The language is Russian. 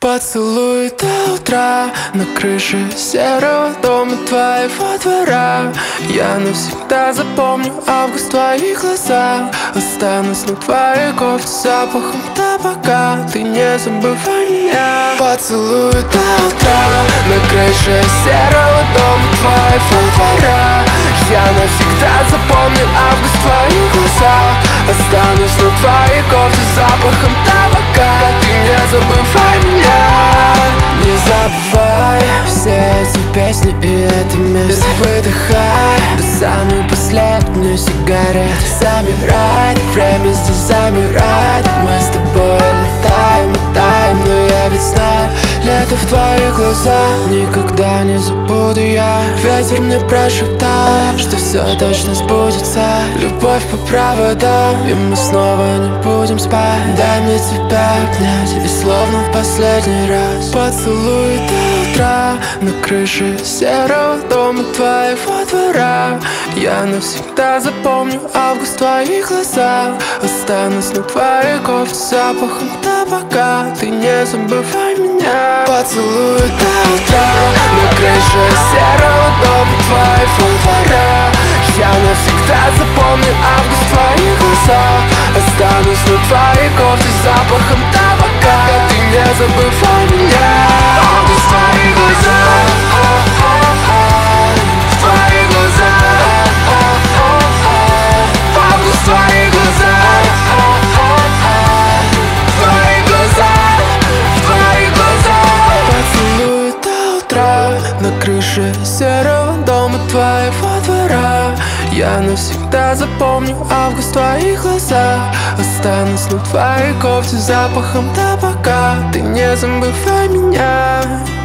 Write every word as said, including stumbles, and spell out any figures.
Поцелуй до утра на крыше серого дома твоего двора. Я навсегда запомню август в твоих глазах. Останусь на твоей кофте с запахом табака. Ты не забывай меня. Поцелуй до утра на крыше серого дома твоего двора. Я навсегда запомню август в твоих глазах. Останусь на твоей кофте с запахом табака. Ты не забывай меня. Не забывай все эти песни и это место. Выдыхай до самой последней сигареты. Замирает, время здесь замирает. Мы с тобой летаем, летаем, но я ведь знаю, лето в твоих глазах никогда не забуду я. Ветер мне прошептал, что все точно сбудется. Любовь по проводам, и мы снова не будем спать. Дай мне тебя обнять, и словно в последний раз поцелуй до утра на крыше серого дома твоего двора. Я навсегда запомню август в твоих глазах. Останусь на твоей кофте с запахом табака. Ты не забывай меня. Поцелуй до утра на крыше серого дома твоего двора. Я навсегда запомню август в твоих глазах. Останусь на твоей кофте с запахом табака. Ты не забывай меня. Август в твоих глазах, в твоих глазах, август в твоих глазах, в твоих глазах, в твоих глазах. Поцелуй до утра на крыше серого дома твоего двора. Я навсегда запомню август в твоих глазах. Останусь на твоей кофте с запахом табака. Ты не забывай меня.